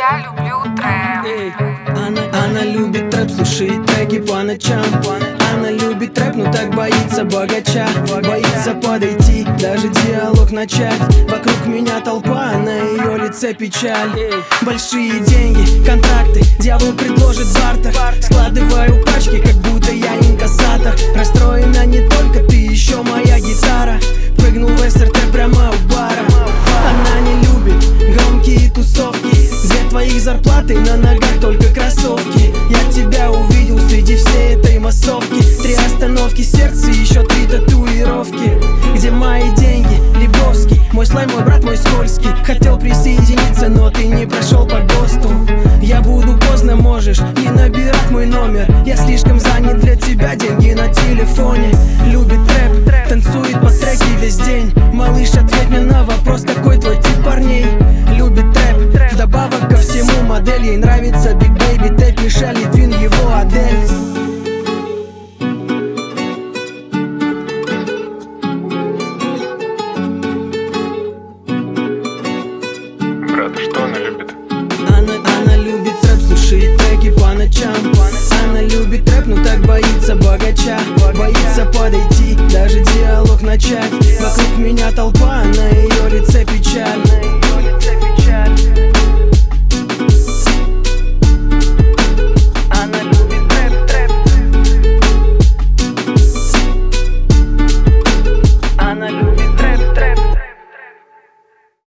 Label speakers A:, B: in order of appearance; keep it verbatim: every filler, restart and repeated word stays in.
A: я люблю трэп.
B: Она, она любит трэп, слушает треки по ночам. Она любит трэп, но так боится богача. Боится подойти, даже диалог начать. Вокруг меня толпа, на ее лице печаль. Большие деньги, контракты, дьявол предложит бартер. Складываю пачки, как будто я инкассатор. Расстроена не только ты, еще моя гитара. Прыгнул в эс эр тэ прямо у бара. Она не любит громкие тусовки, где твоих зарплаты на ногах только кроссовки. Я тебя увидел среди всей этой массовки. Три остановки, сердце, еще три татуировки. Где мои деньги, Лебовский? Мой слайм, мой брат, мой скользкий. Хотел присоединиться, но ты не прошел по ГОСТу. Я буду поздно, можешь не набирать мой номер. Я слишком занят для тебя, деньги на телефоне. Любит трэп, танцует по треке весь день. Малыш, ответь мне на вопрос, какой твой тип парней? Любит трэп, вдобавок ко всему модель. Ей нравится Big Baby, Тэп, Мишель, Литвин, его Адель.
C: Брат, что она любит?
B: Она, она любит трэп, слушает треки по ночам. Она любит трэп, но так боится богача. Боится подойти, даже диалог начать. Вокруг меня толпа,